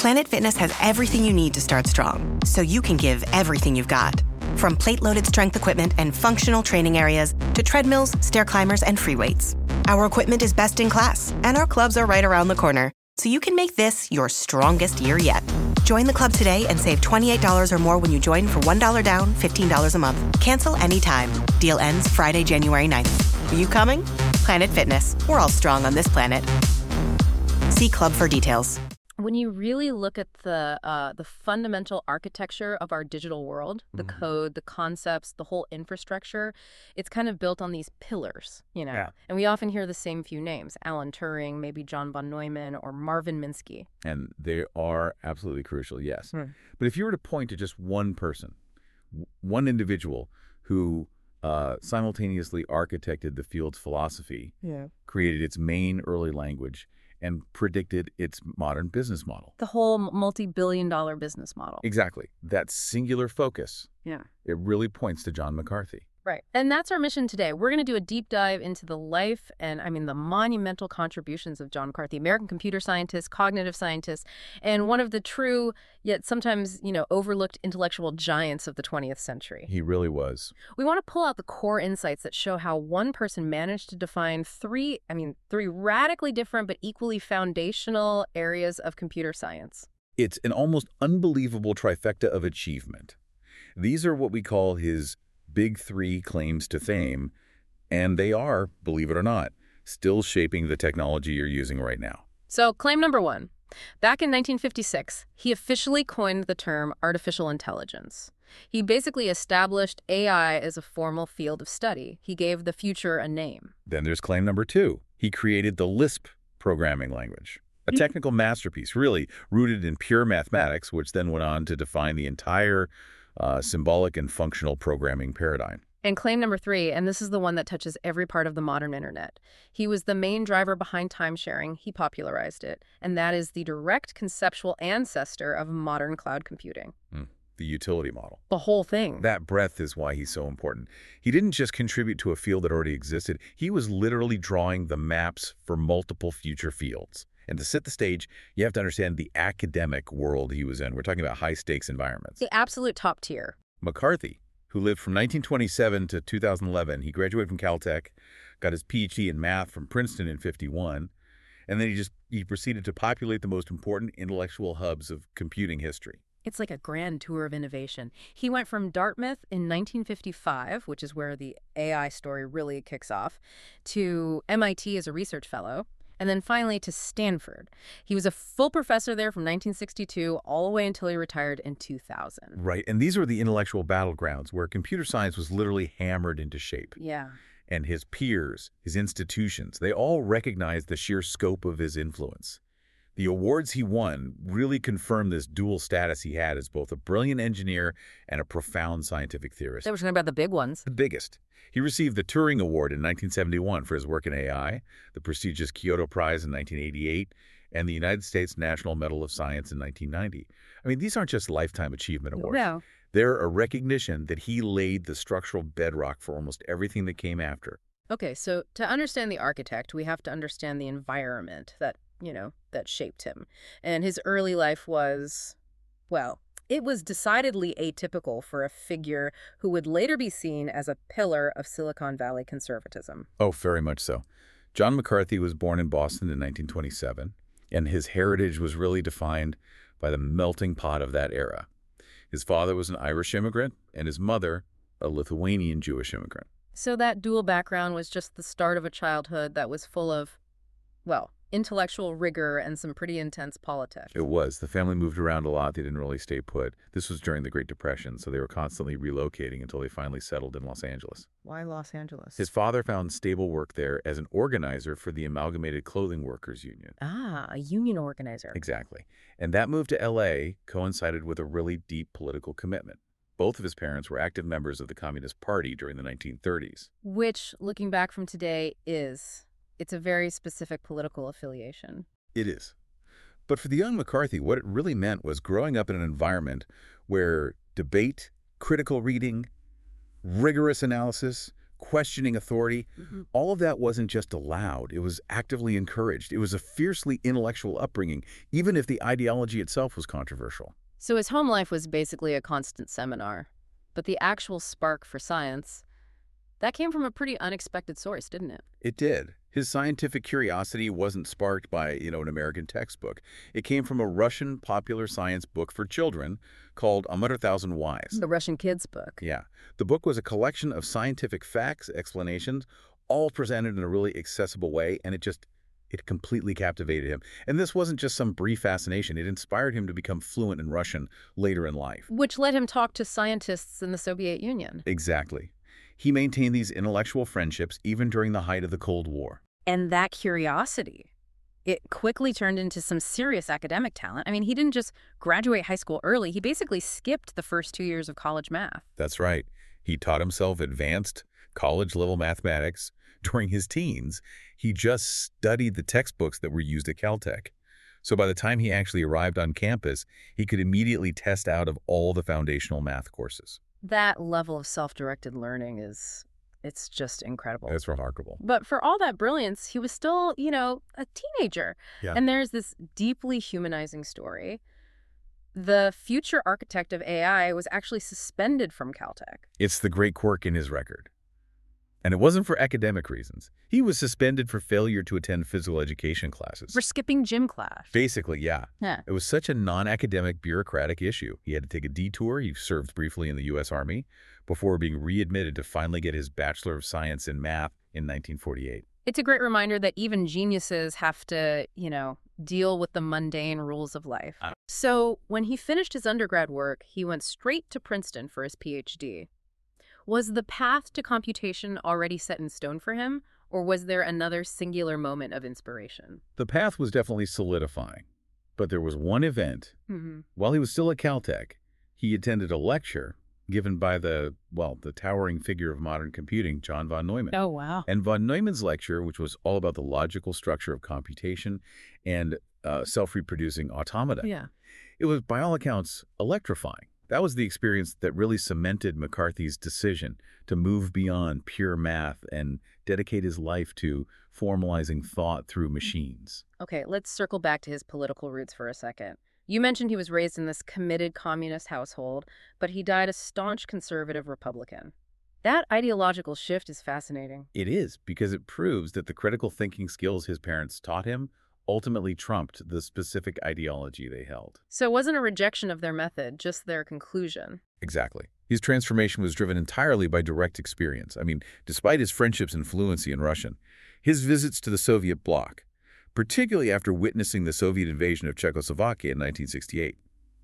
Planet Fitness has everything you need to start strong, so you can give everything you've got. From plate-loaded strength equipment and functional training areas to treadmills, stair climbers, and free weights. Our equipment is best in class, and our clubs are right around the corner, so you can make this your strongest year yet. Join the club today and save $28 or more when you join for $1 down, $15 a month. Cancel anytime. Deal ends Friday, January 9th. Are you coming? Planet Fitness. We're all strong on this planet. See club for details. When you really look at the fundamental architecture of our digital world, the code, the concepts, the whole infrastructure, it's kind of built on these pillars, you know. Yeah. And we often hear the same few names: Alan Turing, maybe John von Neumann, or Marvin Minsky. And they are absolutely crucial, yes. But if you were to point to just one person, one individual who simultaneously architected the field's philosophy, created its main early language, and predicted its modern business model. The whole multi-billion-dollar business model. Exactly. That singular focus, Yeah. it really points to John McCarthy. Right. And that's our mission today. We're going to do a deep dive into the life and, the monumental contributions of John McCarthy, American computer scientist, cognitive scientist, and one of the true, yet sometimes, overlooked intellectual giants of the 20th century. He really was. We want to pull out the core insights that show how one person managed to define three radically different but equally foundational areas of computer science. It's an almost unbelievable trifecta of achievement. These are what we call his big three claims to fame, and they are, believe it or not, still shaping the technology you're using right now. So, claim number one. Back in 1956, he officially coined the term artificial intelligence. He basically established AI as a formal field of study. He gave the future a name. Then there's claim number two. He created the Lisp programming language, a technical masterpiece, really rooted in pure mathematics, which then went on to define the entire symbolic and functional programming paradigm. And claim number three, and this is the one that touches every part of the modern internet. He was the main driver behind time-sharing. He popularized it. And that is the direct conceptual ancestor of modern cloud computing. The utility model. The whole thing. That breadth is why he's so important. He didn't just contribute to a field that already existed. He was literally drawing the maps for multiple future fields. And to set the stage, you have to understand the academic world he was in. We're talking about high-stakes environments. The absolute top tier. McCarthy, who lived from 1927 to 2011, he graduated from Caltech, got his PhD in math from Princeton in '51, and then he proceeded to populate the most important intellectual hubs of computing history. It's like a grand tour of innovation. He went from Dartmouth in 1955, which is where the AI story really kicks off, to MIT as a research fellow, and then finally to Stanford. He was a full professor there from 1962 all the way until he retired in 2000. Right, and these were the intellectual battlegrounds where computer science was literally hammered into shape. Yeah. And his peers, his institutions, they all recognized the sheer scope of his influence. The awards he won really confirmed this dual status he had as both a brilliant engineer and a profound scientific theorist. They were talking about the big ones. The biggest. He received the Turing Award in 1971 for his work in AI, the prestigious Kyoto Prize in 1988, and the United States National Medal of Science in 1990. I mean, these aren't just lifetime achievement awards. No. They're a recognition that he laid the structural bedrock for almost everything that came after. Okay, so to understand the architect, we have to understand the environment that shaped him. And his early life was, it was decidedly atypical for a figure who would later be seen as a pillar of Silicon Valley conservatism. Oh, very much so. John McCarthy was born in Boston in 1927, and his heritage was really defined by the melting pot of that era. His father was an Irish immigrant, and his mother, a Lithuanian Jewish immigrant. So that dual background was just the start of a childhood that was full of, intellectual rigor and some pretty intense politics. It was. The family moved around a lot. They didn't really stay put. This was during the Great Depression, so they were constantly relocating until they finally settled in Los Angeles. Why Los Angeles? His father found stable work there as an organizer for the Amalgamated Clothing Workers Union. Ah, a union organizer. Exactly. And that move to L.A. coincided with a really deep political commitment. Both of his parents were active members of the Communist Party during the 1930s. Which, looking back from today, it's a very specific political affiliation. It is. But for the young McCarthy, what it really meant was growing up in an environment where debate, critical reading, rigorous analysis, questioning authority, all of that wasn't just allowed. It was actively encouraged. It was a fiercely intellectual upbringing, even if the ideology itself was controversial. So his home life was basically a constant seminar. But the actual spark for science, that came from a pretty unexpected source, didn't it? It did. His scientific curiosity wasn't sparked by, an American textbook. It came from a Russian popular science book for children called A 100,000 Whys. The Russian kids' book. Yeah. The book was a collection of scientific facts, explanations, all presented in a really accessible way, and it completely captivated him. And this wasn't just some brief fascination. It inspired him to become fluent in Russian later in life. Which let him talk to scientists in the Soviet Union. Exactly. He maintained these intellectual friendships even during the height of the Cold War. And that curiosity, it quickly turned into some serious academic talent. I mean, he didn't just graduate high school early. He basically skipped the first 2 years of college math. That's right. He taught himself advanced college-level mathematics during his teens. He just studied the textbooks that were used at Caltech. So by the time he actually arrived on campus, he could immediately test out of all the foundational math courses. That level of self-directed learning it's just incredible. That's remarkable. But for all that brilliance, he was still, a teenager. Yeah. And there's this deeply humanizing story. The future architect of AI was actually suspended from Caltech. It's the great quirk in his record. And it wasn't for academic reasons. He was suspended for failure to attend physical education classes. For skipping gym class. Basically, yeah. Yeah. It was such a non-academic bureaucratic issue. He had to take a detour. He served briefly in the U.S. Army before being readmitted to finally get his Bachelor of Science in Math in 1948. It's a great reminder that even geniuses have to, deal with the mundane rules of life. So when he finished his undergrad work, he went straight to Princeton for his PhD. Was the path to computation already set in stone for him, or was there another singular moment of inspiration? The path was definitely solidifying, but there was one event. While he was still at Caltech, he attended a lecture given by the towering figure of modern computing, John von Neumann. Oh, wow. And von Neumann's lecture, which was all about the logical structure of computation and self-reproducing automata, it was, by all accounts, electrifying. That was the experience that really cemented McCarthy's decision to move beyond pure math and dedicate his life to formalizing thought through machines. Okay, let's circle back to his political roots for a second. You mentioned he was raised in this committed communist household, but he died a staunch conservative Republican. That ideological shift is fascinating. It is, because it proves that the critical thinking skills his parents taught him ultimately trumped the specific ideology they held. So it wasn't a rejection of their method, just their conclusion. Exactly. His transformation was driven entirely by direct experience. I mean, despite his friendships and fluency in Russian, his visits to the Soviet bloc, particularly after witnessing the Soviet invasion of Czechoslovakia in 1968,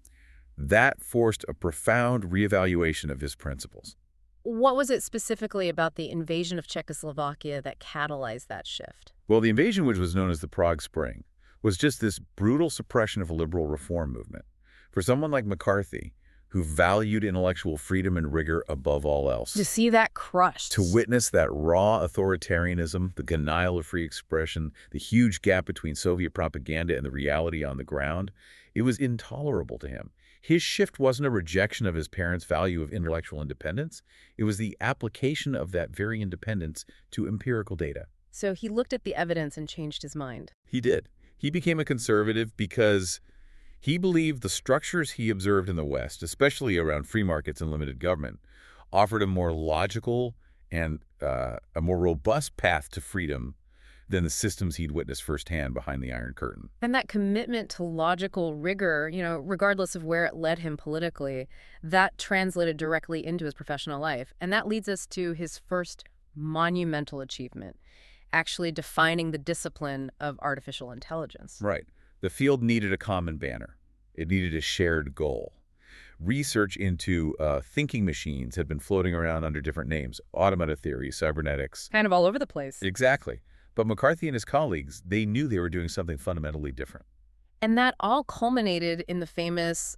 that forced a profound reevaluation of his principles. What was it specifically about the invasion of Czechoslovakia that catalyzed that shift? Well, the invasion, which was known as the Prague Spring, was just this brutal suppression of a liberal reform movement. For someone like McCarthy, who valued intellectual freedom and rigor above all else, to see that crushed, to witness that raw authoritarianism, the denial of free expression, the huge gap between Soviet propaganda and the reality on the ground, it was intolerable to him. His shift wasn't a rejection of his parents' value of intellectual independence. It was the application of that very independence to empirical data. So he looked at the evidence and changed his mind. He did. He became a conservative because he believed the structures he observed in the West, especially around free markets and limited government, offered a more logical and a more robust path to freedom than the systems he'd witnessed firsthand behind the Iron Curtain. And that commitment to logical rigor, regardless of where it led him politically, that translated directly into his professional life. And that leads us to his first monumental achievement, actually defining the discipline of artificial intelligence. Right. The field needed a common banner. It needed a shared goal. Research into thinking machines had been floating around under different names: automata theory, cybernetics. Kind of all over the place. Exactly. But McCarthy and his colleagues, they knew they were doing something fundamentally different. And that all culminated in the famous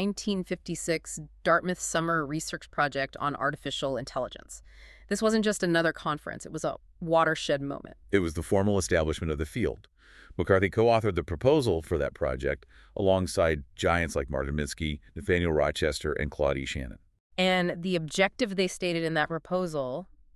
1956 Dartmouth Summer Research Project on Artificial Intelligence. This wasn't just another conference. It was a watershed moment. It was the formal establishment of the field. McCarthy co-authored the proposal for that project alongside giants like Martin Minsky, Nathaniel Rochester, and Claude E. Shannon. And the objective they stated in that proposal,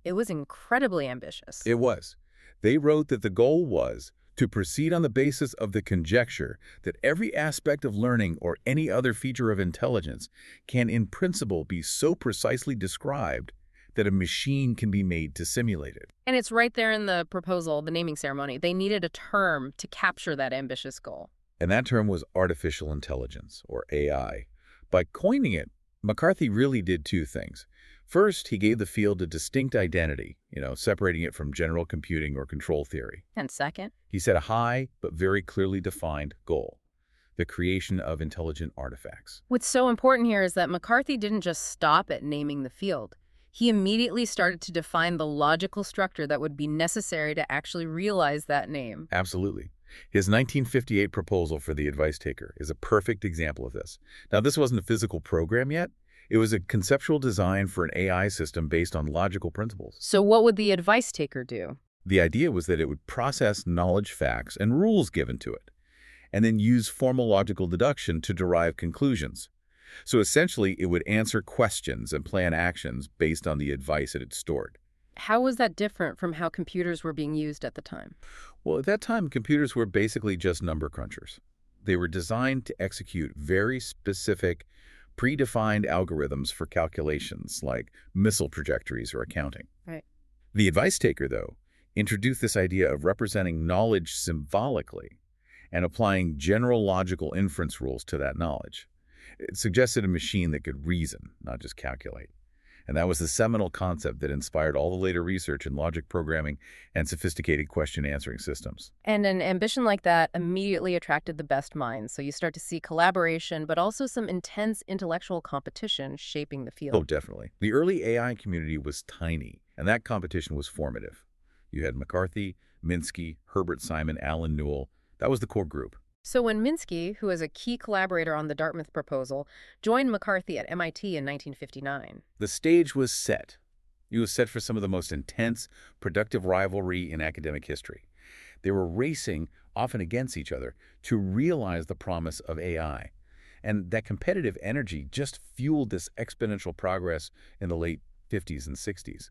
It was incredibly ambitious. It was. They wrote that the goal was to proceed on the basis of the conjecture that every aspect of learning or any other feature of intelligence can in principle be so precisely described that a machine can be made to simulate it. And it's right there in the proposal, the naming ceremony. They needed a term to capture that ambitious goal. And that term was artificial intelligence, or AI. By coining it, McCarthy really did two things. First, he gave the field a distinct identity, separating it from general computing or control theory. And second? He set a high but very clearly defined goal: the creation of intelligent artifacts. What's so important here is that McCarthy didn't just stop at naming the field. He immediately started to define the logical structure that would be necessary to actually realize that name. Absolutely. His 1958 proposal for the advice taker is a perfect example of this. Now, this wasn't a physical program yet. It was a conceptual design for an AI system based on logical principles. So what would the advice taker do? The idea was that it would process knowledge facts and rules given to it, and then use formal logical deduction to derive conclusions. So essentially, it would answer questions and plan actions based on the advice it had stored. How was that different from how computers were being used at the time? Well, at that time, computers were basically just number crunchers. They were designed to execute very specific, predefined algorithms for calculations like missile trajectories or accounting. Right. The advice taker, though, introduced this idea of representing knowledge symbolically and applying general logical inference rules to that knowledge. It suggested a machine that could reason, not just calculate. And that was the seminal concept that inspired all the later research in logic programming and sophisticated question-answering systems. And an ambition like that immediately attracted the best minds. So you start to see collaboration, but also some intense intellectual competition shaping the field. Oh, definitely. The early AI community was tiny, and that competition was formative. You had McCarthy, Minsky, Herbert Simon, Alan Newell. That was the core group. So when Minsky, who was a key collaborator on the Dartmouth proposal, joined McCarthy at MIT in 1959. The stage was set. It was set for some of the most intense, productive rivalry in academic history. They were racing, often against each other, to realize the promise of AI. And that competitive energy just fueled this exponential progress in the late 50s and 60s.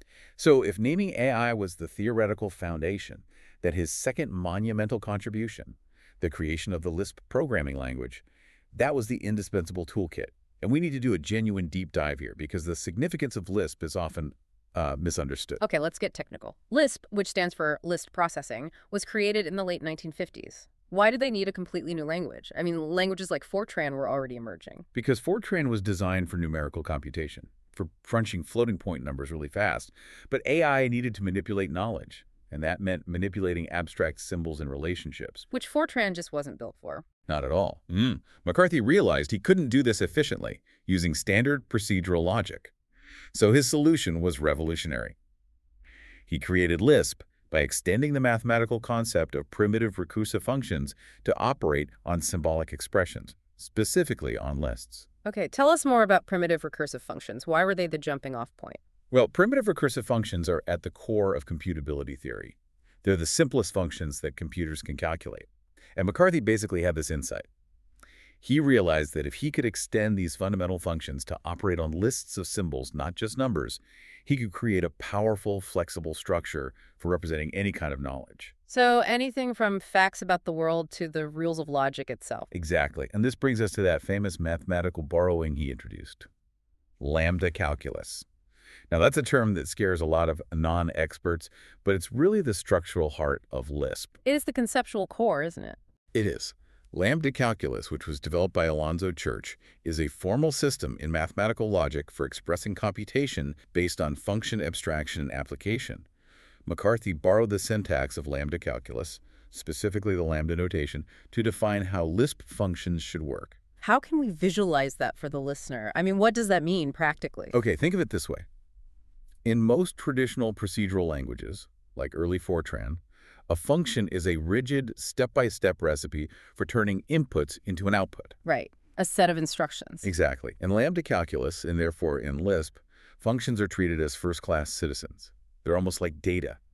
So if naming AI was the theoretical foundation, that his second monumental contribution, the creation of the Lisp programming language, that was the indispensable toolkit. And we need to do a genuine deep dive here because the significance of Lisp is often misunderstood. Okay, let's get technical. Lisp, which stands for List Processing, was created in the late 1950s. Why did they need a completely new language? I mean, languages like Fortran were already emerging. Because Fortran was designed for numerical computation, for crunching floating point numbers really fast. But AI needed to manipulate knowledge. And that meant manipulating abstract symbols and relationships. Which Fortran just wasn't built for. Not at all. McCarthy realized he couldn't do this efficiently using standard procedural logic. So his solution was revolutionary. He created Lisp by extending the mathematical concept of primitive recursive functions to operate on symbolic expressions, specifically on lists. Okay, tell us more about primitive recursive functions. Why were they the jumping off point? Well, primitive recursive functions are at the core of computability theory. They're the simplest functions that computers can calculate. And McCarthy basically had this insight. He realized that if he could extend these fundamental functions to operate on lists of symbols, not just numbers, he could create a powerful, flexible structure for representing any kind of knowledge. So anything from facts about the world to the rules of logic itself. Exactly. And this brings us to that famous mathematical borrowing he introduced, lambda calculus. Now, that's a term that scares a lot of non-experts, but it's really the structural heart of Lisp. It is the conceptual core, isn't it? It is. Lambda calculus, which was developed by Alonzo Church, is a formal system in mathematical logic for expressing computation based on function abstraction and application. McCarthy borrowed the syntax of lambda calculus, specifically the lambda notation, to define how Lisp functions should work. How can we visualize that for the listener? I mean, what does that mean practically? Okay, think of it this way. In most traditional procedural languages, like early Fortran, a function is a rigid, step-by-step recipe for turning inputs into an output. Right. A set of instructions. Exactly. In lambda calculus, and therefore in Lisp, functions are treated as first-class citizens. They're almost like data.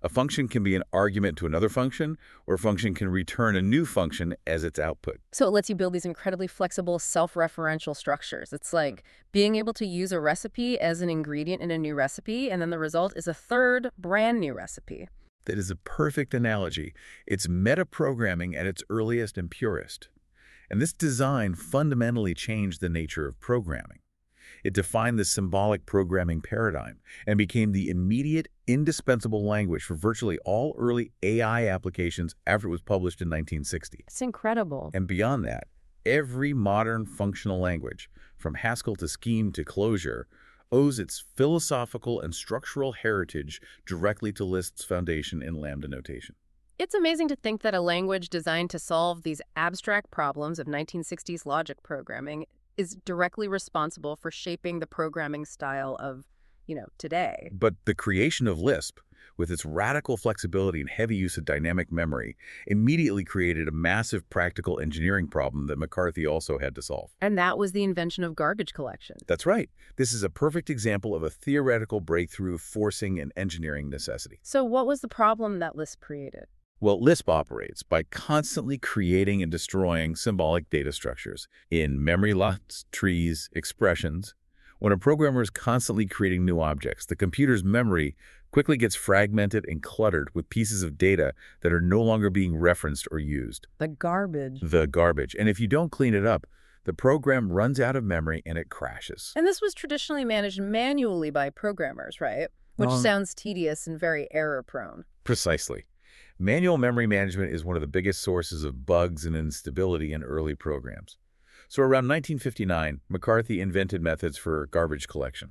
A function can be an argument to another function, or a function can return a new function as its output. So it lets you build these incredibly flexible, self-referential structures. It's like being able to use a recipe as an ingredient in a new recipe, and then the result is a third brand new recipe. That is a perfect analogy. It's metaprogramming at its earliest and purest. And this design fundamentally changed the nature of programming. It defined the symbolic programming paradigm and became the immediate, indispensable language for virtually all early AI applications after it was published in 1960. It's incredible. And beyond that, every modern functional language, from Haskell to Scheme to Clojure, owes its philosophical and structural heritage directly to Lisp's foundation in lambda notation. It's amazing to think that a language designed to solve these abstract problems of 1960s logic programming is directly responsible for shaping the programming style of, today. But the creation of Lisp, with its radical flexibility and heavy use of dynamic memory, immediately created a massive practical engineering problem that McCarthy also had to solve. And that was the invention of garbage collection. That's right. This is a perfect example of a theoretical breakthrough forcing an engineering necessity. So what was the problem that Lisp created? Well, Lisp operates by constantly creating and destroying symbolic data structures in memory lots, trees, expressions. When a programmer is constantly creating new objects, the computer's memory quickly gets fragmented and cluttered with pieces of data that are no longer being referenced or used. The garbage. The garbage. And if you don't clean it up, the program runs out of memory and it crashes. And this was traditionally managed manually by programmers, right? Which sounds tedious and very error-prone. Precisely. Manual memory management is one of the biggest sources of bugs and instability in early programs. So around 1959, McCarthy invented methods for garbage collection,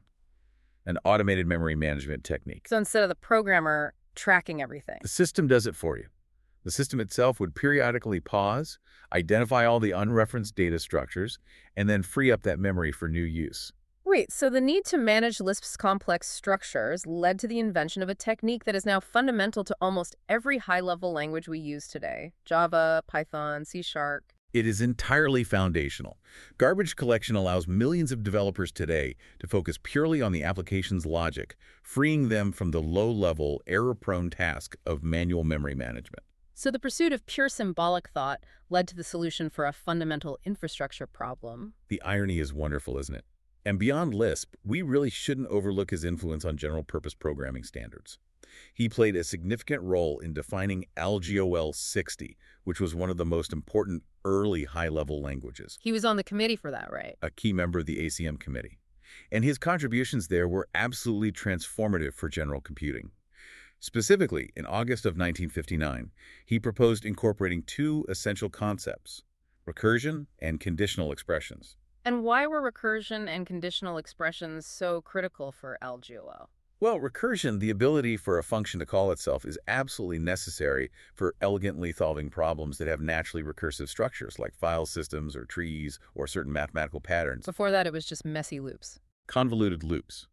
an automated memory management technique. So instead of the programmer tracking everything, the system does it for you. The system itself would periodically pause, identify all the unreferenced data structures, and then free up that memory for new use. Wait, so the need to manage Lisp's complex structures led to the invention of a technique that is now fundamental to almost every high-level language we use today. Java, Python, C#. It is entirely foundational. Garbage collection allows millions of developers today to focus purely on the application's logic, freeing them from the low-level, error-prone task of manual memory management. So the pursuit of pure symbolic thought led to the solution for a fundamental infrastructure problem. The irony is wonderful, isn't it? And beyond Lisp, we really shouldn't overlook his influence on general-purpose programming standards. He played a significant role in defining AlGOL 60, which was one of the most important early high-level languages. He was on the committee for that, right? A key member of the ACM committee. And his contributions there were absolutely transformative for general computing. Specifically, in August of 1959, he proposed incorporating two essential concepts, recursion and conditional expressions. And why were recursion and conditional expressions so critical for AlGOL? Well, recursion, the ability for a function to call itself, is absolutely necessary for elegantly solving problems that have naturally recursive structures like file systems or trees or certain mathematical patterns. Before that, it was just messy loops. Convoluted loops.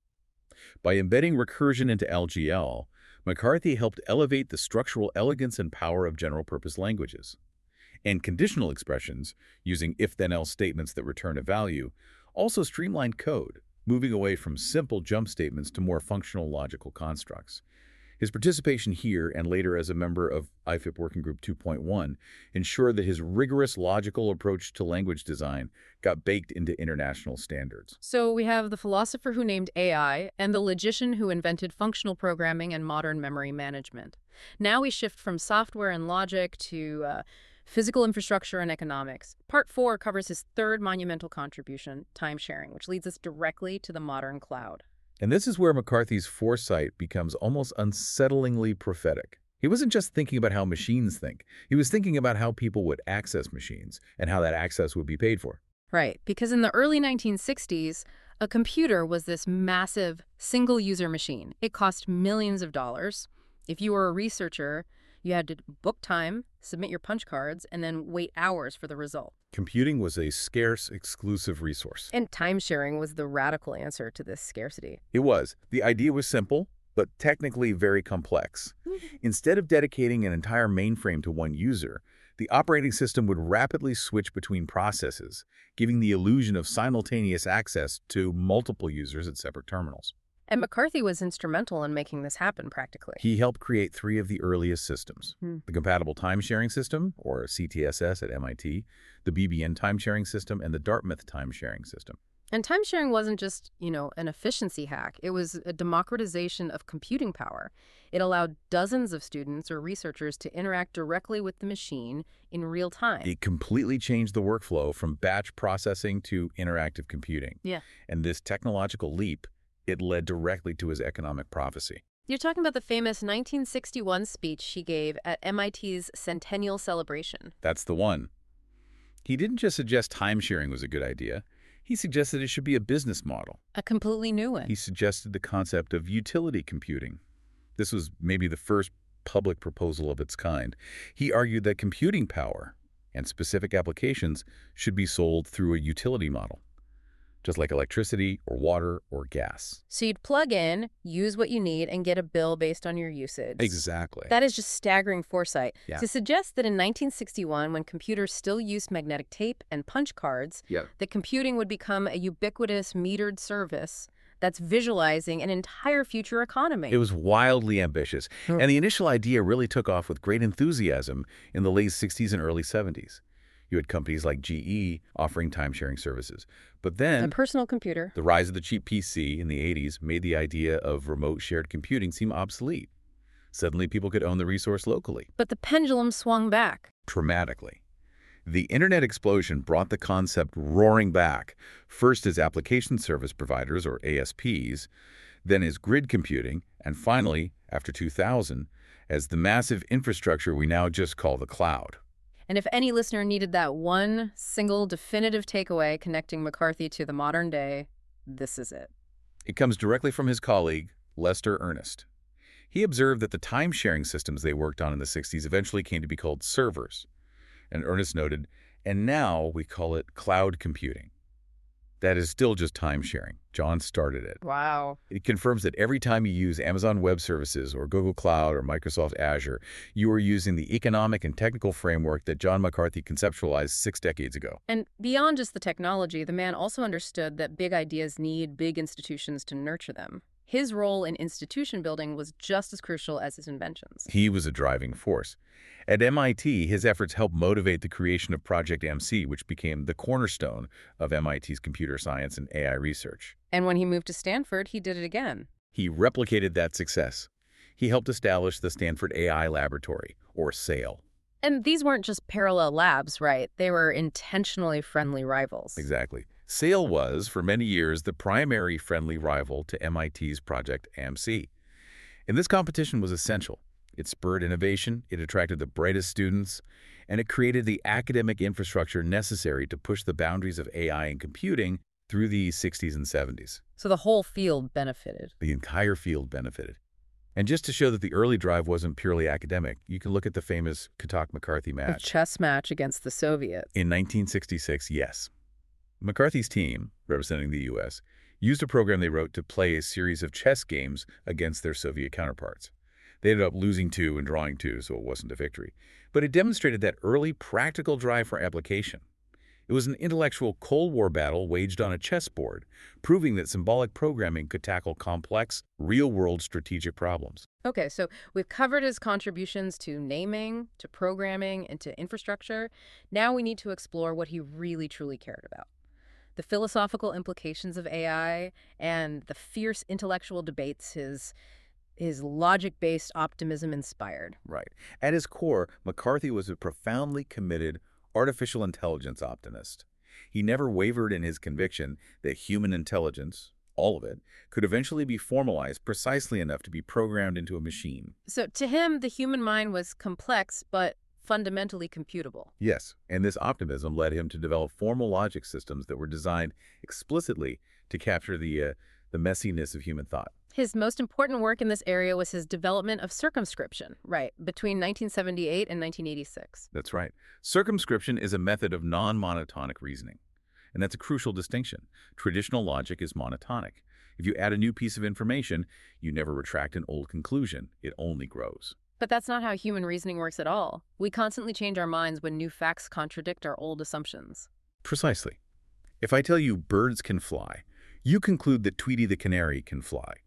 By embedding recursion into LGL, McCarthy helped elevate the structural elegance and power of general-purpose languages. And conditional expressions, using if-then-else statements that return a value, also streamlined code, moving away from simple jump statements to more functional logical constructs. His participation here and later as a member of IFIP Working Group 2.1 ensured that his rigorous logical approach to language design got baked into international standards. So we have the philosopher who named AI and the logician who invented functional programming and modern memory management. Now we shift from software and logic to physical infrastructure and economics. Part 4 covers his third monumental contribution, time sharing, which leads us directly to the modern cloud. And this is where McCarthy's foresight becomes almost unsettlingly prophetic. He wasn't just thinking about how machines think. He was thinking about how people would access machines and how that access would be paid for. Right, because in the early 1960s, a computer was this massive single-user machine. It cost millions of dollars. If you were a researcher, you had to book time, submit your punch cards, and then wait hours for the result. Computing was a scarce, exclusive resource. And time-sharing was the radical answer to this scarcity. It was. The idea was simple, but technically very complex. Instead of dedicating an entire mainframe to one user, the operating system would rapidly switch between processes, giving the illusion of simultaneous access to multiple users at separate terminals. And McCarthy was instrumental in making this happen practically. He helped create 3 of the earliest systems. The Compatible Time-Sharing System, or CTSS at MIT, the BBN Time-Sharing System, and the Dartmouth Time-Sharing System. And time-sharing wasn't just, an efficiency hack. It was a democratization of computing power. It allowed dozens of students or researchers to interact directly with the machine in real time. It completely changed the workflow from batch processing to interactive computing. Yeah. And this technological leap, it led directly to his economic prophecy. You're talking about the famous 1961 speech he gave at MIT's Centennial Celebration. That's the one. He didn't just suggest time-sharing was a good idea. He suggested it should be a business model. A completely new one. He suggested the concept of utility computing. This was maybe the first public proposal of its kind. He argued that computing power and specific applications should be sold through a utility model, just like electricity or water or gas. So you'd plug in, use what you need, and get a bill based on your usage. Exactly. That is just staggering foresight. Yeah. To suggest that in 1961, when computers still used magnetic tape and punch cards, that computing would become a ubiquitous metered service that's visualizing an entire future economy. It was wildly ambitious, and the initial idea really took off with great enthusiasm in the late 60s and early 70s. You had companies like GE offering time-sharing services. But then a personal computer. The rise of the cheap PC in the 80s made the idea of remote shared computing seem obsolete. Suddenly, people could own the resource locally. But the pendulum swung back. Dramatically. The internet explosion brought the concept roaring back, first as application service providers, or ASPs, then as grid computing, and finally, after 2000, as the massive infrastructure we now just call the cloud. And if any listener needed that one single definitive takeaway connecting McCarthy to the modern day, this is it. It comes directly from his colleague, Lester Ernest. He observed that the time-sharing systems they worked on in the 60s eventually came to be called servers. And Ernest noted, and now we call it cloud computing. That is still just time-sharing. John started it. Wow. It confirms that every time you use Amazon Web Services or Google Cloud or Microsoft Azure, you are using the economic and technical framework that John McCarthy conceptualized 6 decades ago. And beyond just the technology, the man also understood that big ideas need big institutions to nurture them. His role in institution building was just as crucial as his inventions. He was a driving force. At MIT, his efforts helped motivate the creation of Project MC, which became the cornerstone of MIT's computer science and AI research. And when he moved to Stanford, he did it again. He replicated that success. He helped establish the Stanford AI Laboratory, or SAIL. And these weren't just parallel labs, right? They were intentionally friendly rivals. Exactly. SAIL was, for many years, the primary friendly rival to MIT's Project MC. And this competition was essential. It spurred innovation, it attracted the brightest students, and it created the academic infrastructure necessary to push the boundaries of AI and computing through the 60s and 70s. So the whole field benefited. The entire field benefited. And just to show that the early drive wasn't purely academic, you can look at the famous Kotok-McCarthy match. A chess match against the Soviets. In 1966, yes. McCarthy's team, representing the U.S., used a program they wrote to play a series of chess games against their Soviet counterparts. They ended up losing 2 and drawing 2, so it wasn't a victory. But it demonstrated that early practical drive for application. It was an intellectual Cold War battle waged on a chessboard, proving that symbolic programming could tackle complex, real-world strategic problems. Okay, so we've covered his contributions to naming, to programming, and to infrastructure. Now we need to explore what he really, truly cared about. The philosophical implications of AI and the fierce intellectual debates his logic-based optimism inspired. Right. At his core, McCarthy was a profoundly committed artificial intelligence optimist. He never wavered in his conviction that human intelligence, all of it, could eventually be formalized precisely enough to be programmed into a machine. So to him, the human mind was complex, but fundamentally computable. Yes, and this optimism led him to develop formal logic systems that were designed explicitly to capture the messiness of human thought. His most important work in this area was his development of circumscription, right, between 1978 and 1986. That's right. Circumscription is a method of non-monotonic reasoning, and that's a crucial distinction. Traditional logic is monotonic. If you add a new piece of information, you never retract an old conclusion. It only grows. But that's not how human reasoning works at all. We constantly change our minds when new facts contradict our old assumptions. Precisely. If I tell you birds can fly, you conclude that Tweety the canary can fly.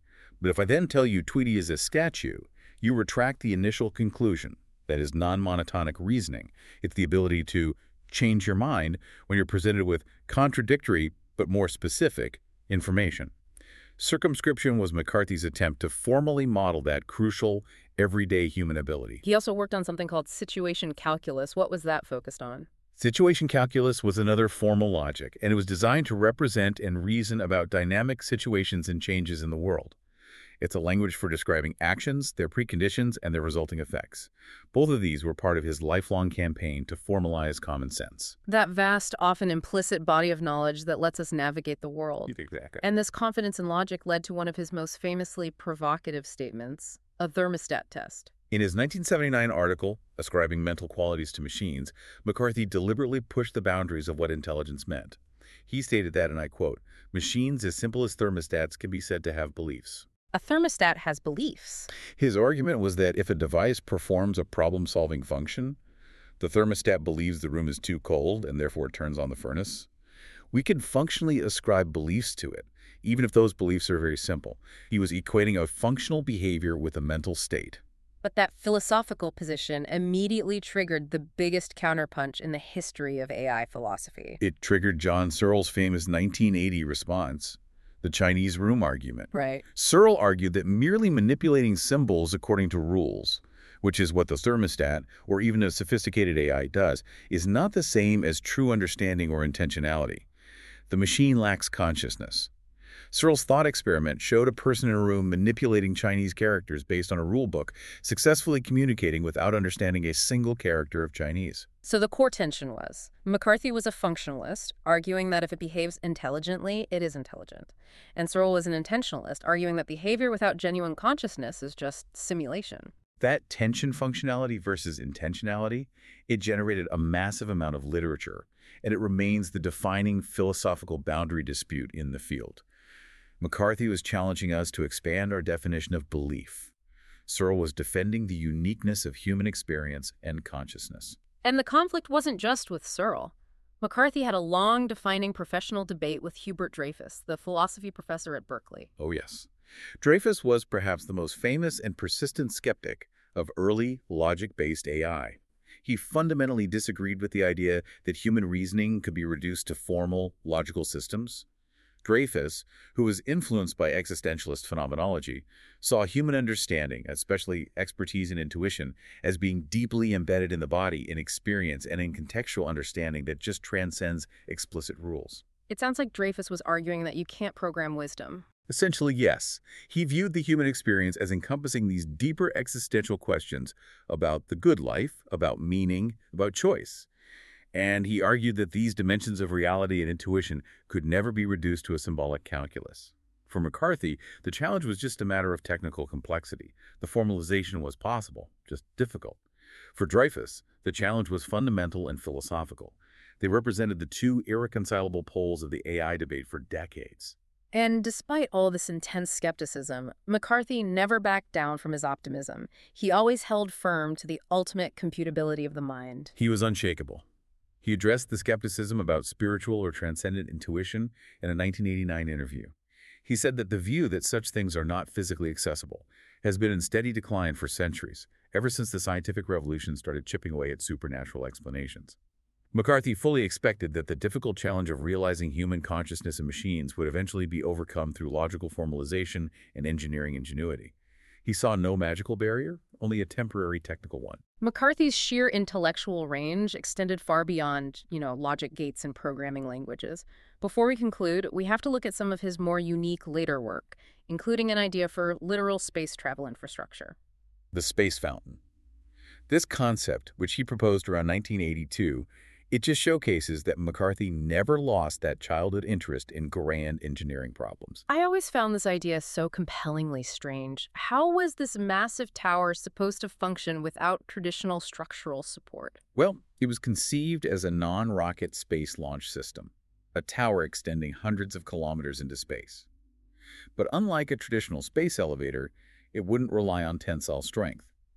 But if I then tell you Tweety is a statue, you retract the initial conclusion. That is non-monotonic reasoning. It's the ability to change your mind when you're presented with contradictory but more specific information. Circumscription was McCarthy's attempt to formally model that crucial, everyday human ability. He also worked on something called situation calculus. What was that focused on? Situation calculus was another formal logic, and it was designed to represent and reason about dynamic situations and changes in the world. It's a language for describing actions, their preconditions, and their resulting effects. Both of these were part of his lifelong campaign to formalize common sense. That vast, often implicit body of knowledge that lets us navigate the world. Exactly. And this confidence in logic led to one of his most famously provocative statements, a thermostat test. In his 1979 article, Ascribing Mental Qualities to Machines, McCarthy deliberately pushed the boundaries of what intelligence meant. He stated that, and I quote, "Machines as simple as thermostats can be said to have beliefs." A thermostat has beliefs. His argument was that if a device performs a problem-solving function, the thermostat believes the room is too cold and therefore turns on the furnace. We can functionally ascribe beliefs to it, even if those beliefs are very simple. He was equating a functional behavior with a mental state. But that philosophical position immediately triggered the biggest counterpunch in the history of AI philosophy. It triggered John Searle's famous 1980 response, the Chinese room argument. Right. Searle argued that merely manipulating symbols according to rules, which is what the thermostat or even a sophisticated AI does, is not the same as true understanding or intentionality. The machine lacks consciousness. Searle's thought experiment showed a person in a room manipulating Chinese characters based on a rule book, successfully communicating without understanding a single character of Chinese. So the core tension was, McCarthy was a functionalist, arguing that if it behaves intelligently, it is intelligent. And Searle was an intentionalist, arguing that behavior without genuine consciousness is just simulation. That tension, functionality versus intentionality, it generated a massive amount of literature, and it remains the defining philosophical boundary dispute in the field. McCarthy was challenging us to expand our definition of belief. Searle was defending the uniqueness of human experience and consciousness. And the conflict wasn't just with Searle. McCarthy had a long, defining professional debate with Hubert Dreyfus, the philosophy professor at Berkeley. Oh, yes. Dreyfus was perhaps the most famous and persistent skeptic of early logic-based AI. He fundamentally disagreed with the idea that human reasoning could be reduced to formal, logical systems. Dreyfus, who was influenced by existentialist phenomenology, saw human understanding, especially expertise and intuition, as being deeply embedded in the body, in experience, and in contextual understanding that just transcends explicit rules. It sounds like Dreyfus was arguing that you can't program wisdom. Essentially, yes. He viewed the human experience as encompassing these deeper existential questions about the good life, about meaning, about choice. And he argued that these dimensions of reality and intuition could never be reduced to a symbolic calculus. For McCarthy, the challenge was just a matter of technical complexity. The formalization was possible, just difficult. For Dreyfus, the challenge was fundamental and philosophical. They represented the two irreconcilable poles of the AI debate for decades. And despite all this intense skepticism, McCarthy never backed down from his optimism. He always held firm to the ultimate computability of the mind. He was unshakable. He addressed the skepticism about spiritual or transcendent intuition in a 1989 interview. He said that the view that such things are not physically accessible has been in steady decline for centuries, ever since the scientific revolution started chipping away at supernatural explanations. McCarthy fully expected that the difficult challenge of realizing human consciousness in machines would eventually be overcome through logical formalization and engineering ingenuity. He saw no magical barrier, only a temporary technical one. McCarthy's sheer intellectual range extended far beyond, logic gates and programming languages. Before we conclude, we have to look at some of his more unique later work, including an idea for literal space travel infrastructure. The space fountain. This concept, which he proposed around 1982, it just showcases that McCarthy never lost that childhood interest in grand engineering problems. I always found this idea so compellingly strange. How was this massive tower supposed to function without traditional structural support? Well, it was conceived as a non-rocket space launch system, a tower extending hundreds of kilometers into space. But unlike a traditional space elevator, it wouldn't rely on tensile strength.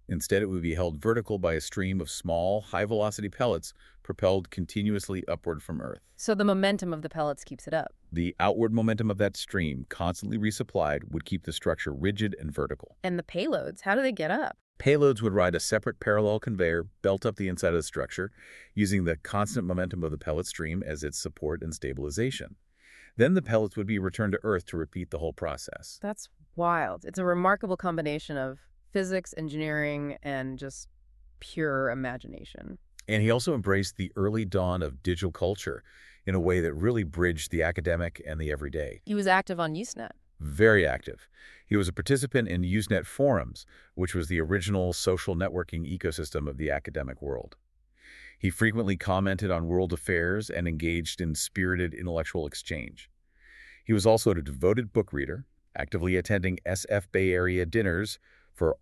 Instead, it would be held vertical by a stream of small, high-velocity pellets propelled continuously upward from Earth. So the momentum of the pellets keeps it up. The outward momentum of that stream, constantly resupplied, would keep the structure rigid and vertical. And the payloads, how do they get up? Payloads would ride a separate parallel conveyor belt up the inside of the structure, using the constant momentum of the pellet stream as its support and stabilization. Then the pellets would be returned to Earth to repeat the whole process. That's wild. It's a remarkable combination of physics, engineering, and just pure imagination. And he also embraced the early dawn of digital culture in a way that really bridged the academic and the everyday. He was active on Usenet. Very active. He was a participant in Usenet forums, which was the original social networking ecosystem of the academic world. He frequently commented on world affairs and engaged in spirited intellectual exchange. He was also a devoted book reader, actively attending SF Bay Area dinners for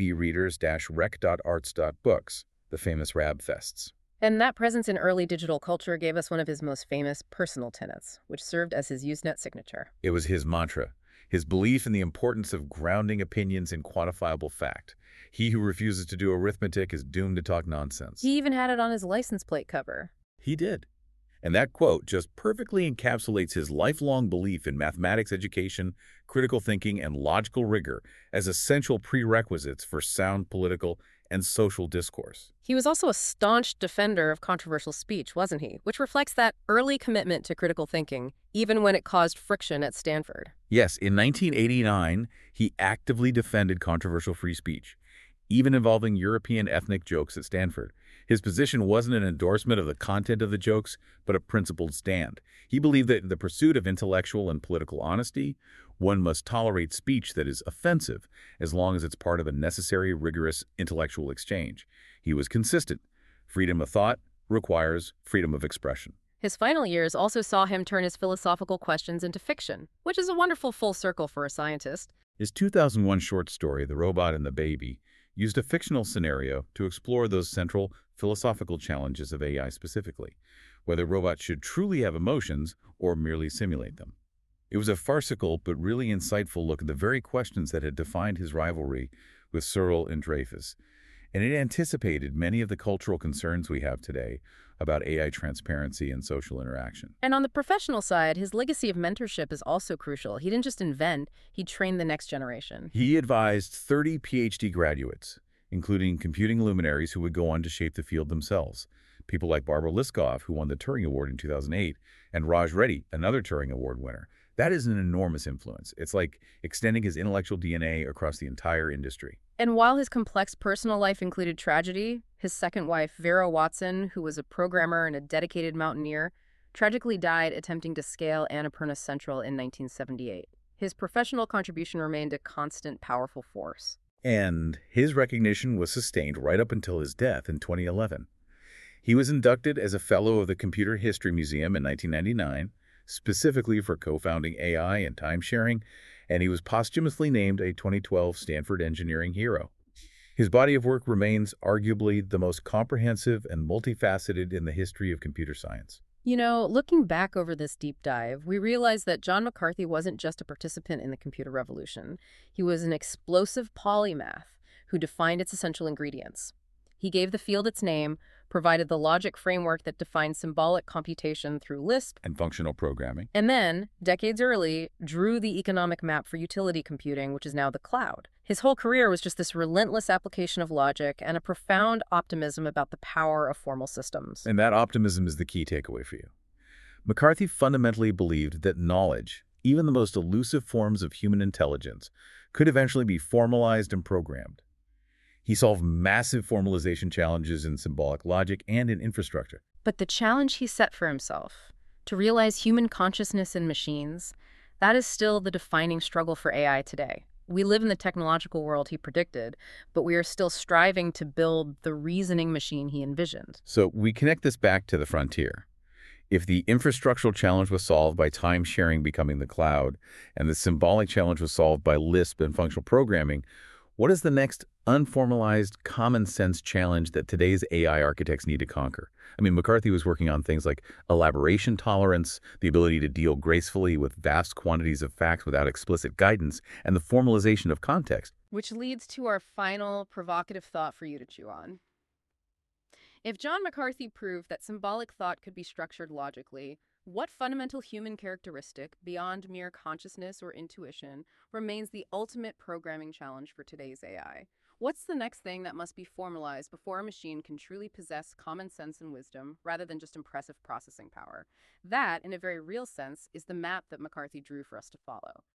rabreaders-rec.arts.books, the famous RAB fests. And that presence in early digital culture gave us one of his most famous personal tenets, which served as his Usenet signature. It was his mantra, his belief in the importance of grounding opinions in quantifiable fact. He who refuses to do arithmetic is doomed to talk nonsense. He even had it on his license plate cover. He did. And that quote just perfectly encapsulates his lifelong belief in mathematics education, critical thinking, and logical rigor as essential prerequisites for sound political and social discourse. He was also a staunch defender of controversial speech, wasn't he? Which reflects that early commitment to critical thinking, even when it caused friction at Stanford. Yes, in 1989, he actively defended controversial free speech, even involving European ethnic jokes at Stanford. His position wasn't an endorsement of the content of the jokes, but a principled stand. He believed that in the pursuit of intellectual and political honesty, one must tolerate speech that is offensive, as long as it's part of a necessary, rigorous intellectual exchange. He was consistent. Freedom of thought requires freedom of expression. His final years also saw him turn his philosophical questions into fiction, which is a wonderful full circle for a scientist. His 2001 short story, The Robot and the Baby, used a fictional scenario to explore those central philosophical challenges of AI specifically, whether robots should truly have emotions or merely simulate them. It was a farcical but really insightful look at the very questions that had defined his rivalry with Searle and Dreyfus, and it anticipated many of the cultural concerns we have today about AI transparency and social interaction. And on the professional side, his legacy of mentorship is also crucial. He didn't just invent, he trained the next generation. He advised 30 PhD graduates, including computing luminaries who would go on to shape the field themselves. People like Barbara Liskov, who won the Turing Award in 2008, and Raj Reddy, another Turing Award winner. That is an enormous influence. It's like extending his intellectual DNA across the entire industry. And while his complex personal life included tragedy, his second wife, Vera Watson, who was a programmer and a dedicated mountaineer, tragically died attempting to scale Annapurna Central in 1978. His professional contribution remained a constant, powerful force. And his recognition was sustained right up until his death in 2011. He was inducted as a Fellow of the Computer History Museum in 1999, specifically for co-founding AI and time-sharing, and he was posthumously named a 2012 Stanford Engineering Hero. His body of work remains arguably the most comprehensive and multifaceted in the history of computer science. You know, looking back over this deep dive, we realize that John McCarthy wasn't just a participant in the computer revolution. He was an explosive polymath who defined its essential ingredients. He gave the field its name, provided the logic framework that defined symbolic computation through Lisp and functional programming, and then, decades early, drew the economic map for utility computing, which is now the cloud. His whole career was just this relentless application of logic and a profound optimism about the power of formal systems. And that optimism is the key takeaway for you. McCarthy fundamentally believed that knowledge, even the most elusive forms of human intelligence, could eventually be formalized and programmed. He solved massive formalization challenges in symbolic logic and in infrastructure. But the challenge he set for himself, to realize human consciousness in machines, that is still the defining struggle for AI today. We live in the technological world he predicted, but we are still striving to build the reasoning machine he envisioned. So we connect this back to the frontier. If the infrastructural challenge was solved by time sharing becoming the cloud, and the symbolic challenge was solved by Lisp and functional programming, what is the next unformalized, common-sense challenge that today's AI architects need to conquer? I mean, McCarthy was working on things like elaboration tolerance, the ability to deal gracefully with vast quantities of facts without explicit guidance, and the formalization of context. Which leads to our final provocative thought for you to chew on. If John McCarthy proved that symbolic thought could be structured logically, what fundamental human characteristic, beyond mere consciousness or intuition, remains the ultimate programming challenge for today's AI? What's the next thing that must be formalized before a machine can truly possess common sense and wisdom, rather than just impressive processing power? That, in a very real sense, is the map that McCarthy drew for us to follow.